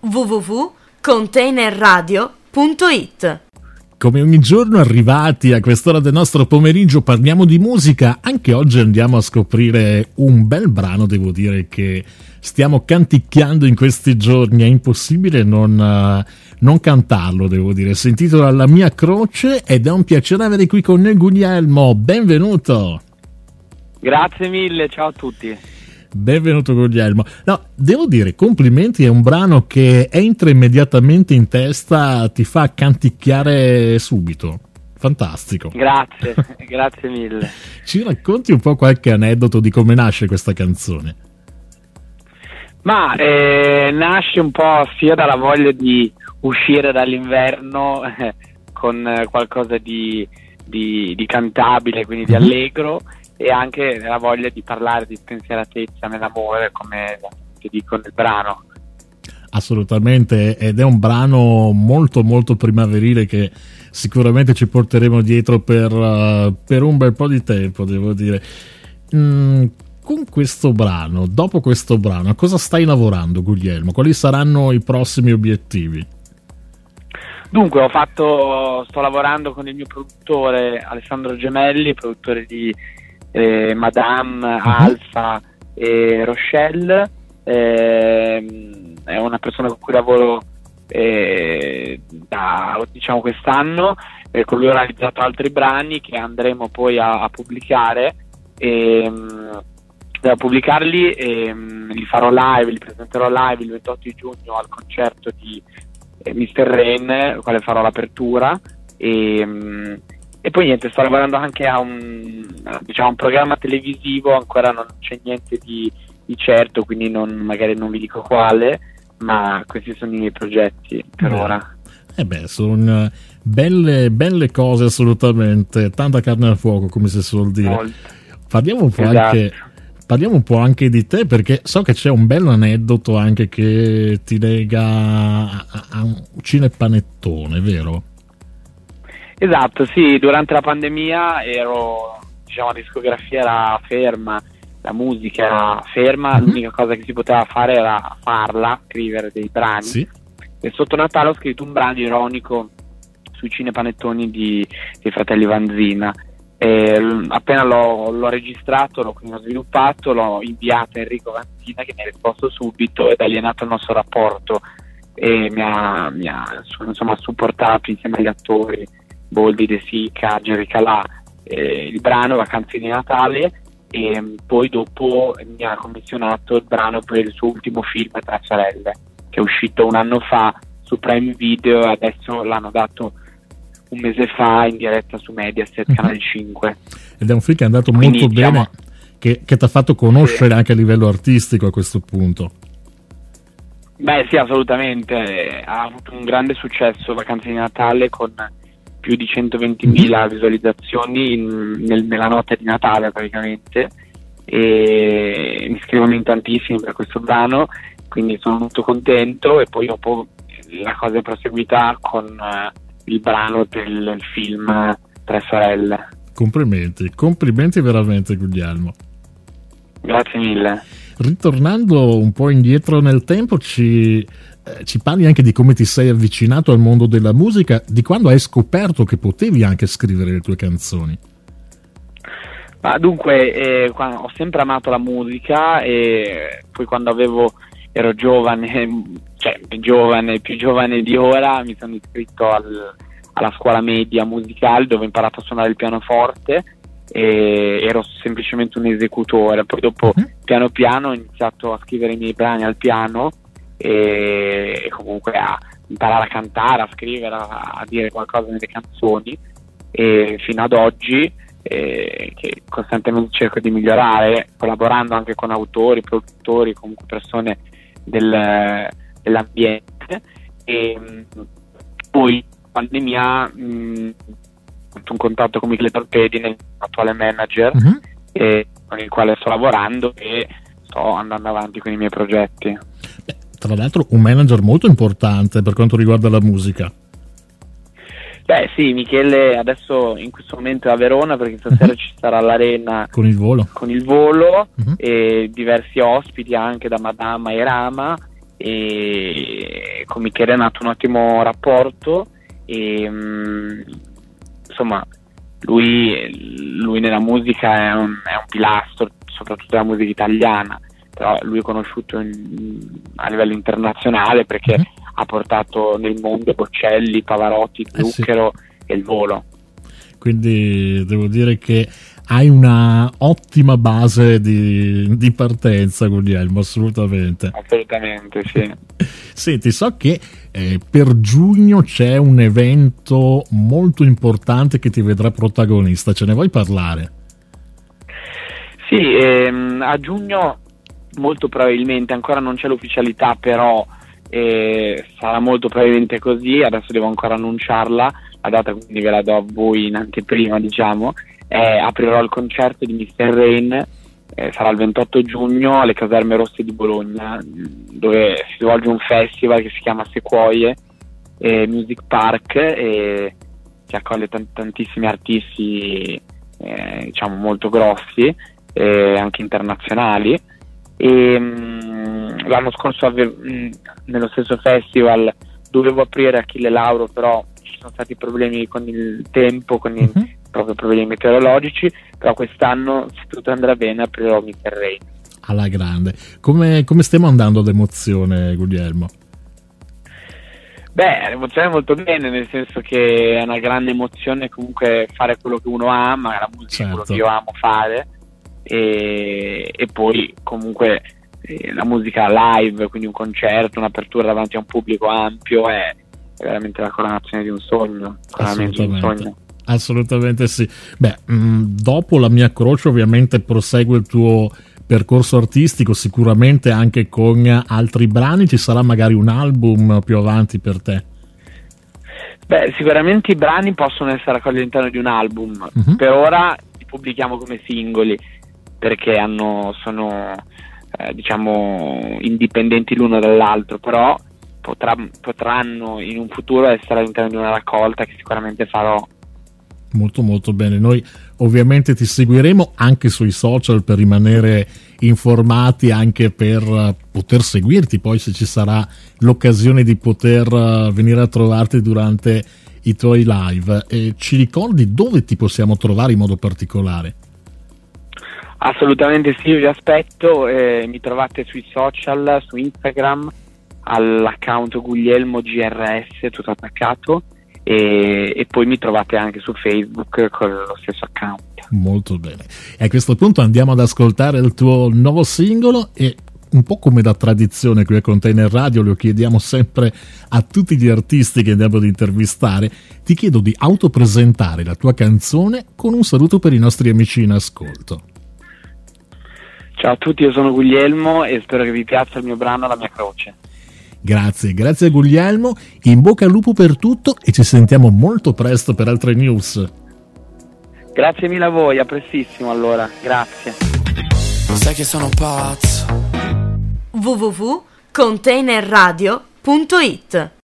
www.containerradio.it. Come ogni giorno arrivati a quest'ora del nostro pomeriggio parliamo di musica, anche oggi andiamo a scoprire un bel brano, devo dire che stiamo canticchiando in questi giorni, è impossibile non cantarlo, devo dire. Si intitola La mia croce ed è un piacere avere qui con noi Guglielmo, benvenuto! Grazie mille, ciao a tutti. Benvenuto Guglielmo. No, devo dire, complimenti, è un brano che entra immediatamente in testa, ti fa canticchiare subito. Fantastico. Grazie, grazie mille. Ci racconti un po' qualche aneddoto di come nasce questa canzone? Ma nasce un po' sia dalla voglia di uscire dall'inverno con qualcosa di cantabile, quindi di allegro, e anche la voglia di parlare di spensieratezza nell'amore, come ti dico nel brano. Assolutamente, ed è un brano molto molto primaverile che sicuramente ci porteremo dietro per un bel po' di tempo, devo dire. Con questo brano, dopo questo brano, a cosa stai lavorando, Guglielmo? Quali saranno i prossimi obiettivi? Dunque, sto lavorando con il mio produttore Alessandro Gemelli, produttore di Madame, Alfa e Rochelle. È una persona con cui lavoro da quest'anno, con lui ho realizzato altri brani che andremo poi a pubblicare, da pubblicarli, li farò live, li presenterò live il 28 di giugno al concerto di Mr. Rain, al quale farò l'apertura, e poi niente, sto lavorando anche a un programma televisivo, ancora non c'è niente di certo, quindi magari non vi dico quale, ma questi sono i miei progetti per ora. Sono belle cose, assolutamente, tanta carne al fuoco, come si suol dire. Parliamo un po' anche di te, perché so che c'è un bel aneddoto anche che ti lega a un cinepanettone, vero? Esatto, sì, durante la pandemia la discografia era ferma, la musica era ferma, l'unica cosa che si poteva fare era scrivere dei brani. Sì. E sotto Natale ho scritto un brano ironico sui cinepanettoni dei fratelli Vanzina. Appena l'ho registrato, l'ho sviluppato, l'ho inviato a Enrico Vanzina, che mi ha risposto subito ed ha alienato il nostro rapporto e mi ha supportato insieme agli attori Boldi, De Sica, Jerry Calà, il brano Vacanze di Natale, e poi dopo mi ha commissionato il brano per il suo ultimo film Tre sorelle, che è uscito un anno fa su Prime Video e adesso l'hanno dato un mese fa in diretta su Mediaset, Canale 5. Ed è un film che è andato molto bene, che ti ha fatto conoscere anche a livello artistico a questo punto. Beh sì, assolutamente, ha avuto un grande successo Vacanze di Natale, con più di 120.000 visualizzazioni nella notte di Natale praticamente, e mi scrivono in tantissimi per questo brano, quindi sono molto contento. E poi dopo la cosa è proseguita con il brano del film Tre sorelle. Complimenti veramente, Guglielmo. Grazie mille. Ritornando un po' indietro nel tempo, ci parli anche di come ti sei avvicinato al mondo della musica, di quando hai scoperto che potevi anche scrivere le tue canzoni. Ma dunque, ho sempre amato la musica, e poi quando ero giovane, più giovane di ora, mi sono iscritto alla scuola media musicale, dove ho imparato a suonare il pianoforte, e ero semplicemente un esecutore. Poi dopo piano piano ho iniziato a scrivere i miei brani al piano, e comunque a imparare a cantare, a scrivere, a dire qualcosa nelle canzoni, e fino ad oggi che costantemente cerco di migliorare, collaborando anche con autori, produttori, comunque persone dell'ambiente. E poi pandemia ho avuto un contatto con Michele Torpedi, il attuale manager, con il quale sto lavorando e sto andando avanti con i miei progetti. Tra l'altro un manager molto importante per quanto riguarda la musica. Beh sì, Michele adesso in questo momento è a Verona, perché stasera ci sarà all'Arena con il volo e diversi ospiti anche da Madama e Rama, e con Michele è nato un ottimo rapporto e insomma lui nella musica è un pilastro, soprattutto della musica italiana, però lui è conosciuto a livello internazionale perché ha portato nel mondo Bocelli, Pavarotti, Zucchero e il Volo. Quindi devo dire che hai una ottima base di partenza, Guglielmo, assolutamente. Assolutamente, sì. Senti, so che per giugno c'è un evento molto importante che ti vedrà protagonista, ce ne vuoi parlare? Sì, a giugno molto probabilmente, ancora non c'è l'ufficialità, però sarà molto probabilmente così, adesso devo ancora annunciarla, la data quindi ve la do a voi in anteprima, diciamo. Aprirò il concerto di Mr. Rain, sarà il 28 giugno alle Caserme Rosse di Bologna, dove si svolge un festival che si chiama Sequoie Music Park e che accoglie tantissimi artisti diciamo molto grossi, anche internazionali. E l'anno scorso nello stesso festival dovevo aprire Achille Lauro, però ci sono stati problemi con il tempo, con proprio problemi meteorologici, però quest'anno, se tutto andrà bene, aprirò Mr. Rain. Alla grande. Come stiamo andando ad emozione, Guglielmo? Beh, l'emozione è molto bene, nel senso che è una grande emozione comunque fare quello che uno ama, la musica è quello che io amo fare, e poi comunque la musica live, quindi un concerto, un'apertura davanti a un pubblico ampio è veramente la coronazione di un sogno, Assolutamente sì. Beh, dopo La mia croce ovviamente prosegue il tuo percorso artistico, sicuramente anche con altri brani, ci sarà magari un album più avanti per te? Beh, sicuramente i brani possono essere raccolti all'interno di un album, per ora li pubblichiamo come singoli perché sono diciamo indipendenti l'uno dall'altro, però potranno in un futuro essere all'interno di una raccolta che sicuramente farò. Molto molto bene, noi ovviamente ti seguiremo anche sui social per rimanere informati, anche per poter seguirti poi se ci sarà l'occasione di poter venire a trovarti durante i tuoi live. Ci ricordi dove ti possiamo trovare in modo particolare? Assolutamente sì, vi aspetto, mi trovate sui social, su Instagram all'account Guglielmo GRS tutto attaccato, e poi mi trovate anche su Facebook con lo stesso account. Molto bene, e a questo punto andiamo ad ascoltare il tuo nuovo singolo, e un po' come da tradizione qui a Container Radio lo chiediamo sempre a tutti gli artisti che andiamo ad intervistare, ti chiedo di autopresentare la tua canzone con un saluto per i nostri amici in ascolto. Ciao a tutti, io sono Guglielmo e spero che vi piaccia il mio brano La mia croce. Grazie a Guglielmo, in bocca al lupo per tutto e ci sentiamo molto presto per altre news. Grazie mille a voi, a prestissimo allora, grazie. Sai che sono pazzo. www.containerradio.it